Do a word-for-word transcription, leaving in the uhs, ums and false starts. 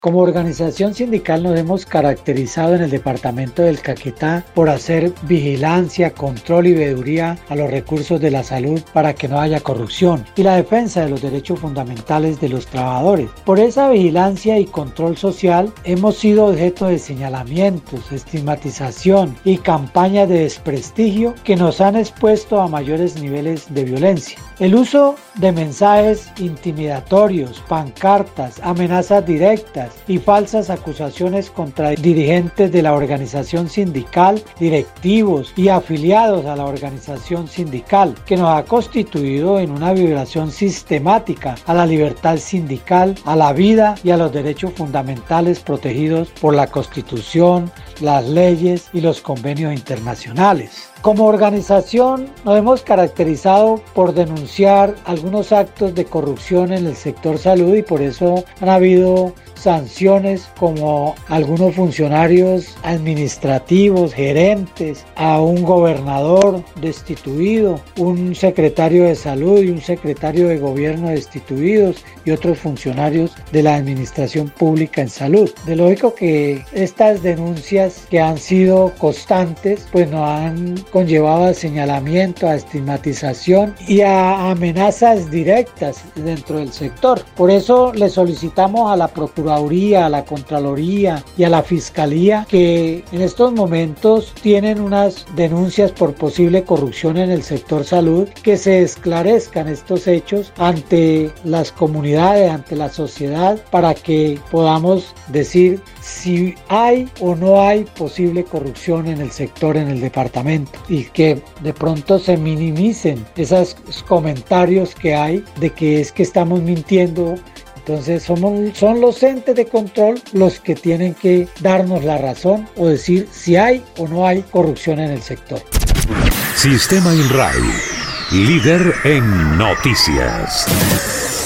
Como organización sindical nos hemos caracterizado en el departamento del Caquetá por hacer vigilancia, control y veeduría a los recursos de la salud para que no haya corrupción y la defensa de los derechos fundamentales de los trabajadores. Por esa vigilancia y control social hemos sido objeto de señalamientos, estigmatización y campañas de desprestigio que nos han expuesto a mayores niveles de violencia. El uso de mensajes intimidatorios, pancartas, amenazas directas y falsas acusaciones contra dirigentes de la organización sindical, directivos y afiliados a la organización sindical, que nos ha constituido en una violación sistemática a la libertad sindical, a la vida y a los derechos fundamentales protegidos por la Constitución, las leyes y los convenios internacionales. Como organización nos hemos caracterizado por denunciar algunos actos de corrupción en el sector salud y por eso han habido sanciones como algunos funcionarios administrativos, gerentes, a un gobernador destituido, un secretario de salud y un secretario de gobierno destituidos y otros funcionarios de la administración pública en salud. De lógico que estas denuncias que han sido constantes pues nos han conllevado a señalamiento, a estigmatización y a amenazas directas dentro del sector. Por eso le solicitamos a la Procuraduría, a la Contraloría y a la Fiscalía que en estos momentos tienen unas denuncias por posible corrupción en el sector salud, que se esclarezcan estos hechos ante las comunidades, ante la sociedad, para que podamos decir si hay o no hay posible corrupción en el sector, en el departamento, y que de pronto se minimicen esos comentarios que hay de que es que estamos mintiendo. Entonces somos, son los entes de control los que tienen que darnos la razón o decir si hay o no hay corrupción en el sector. Sistema INRAE, líder en noticias.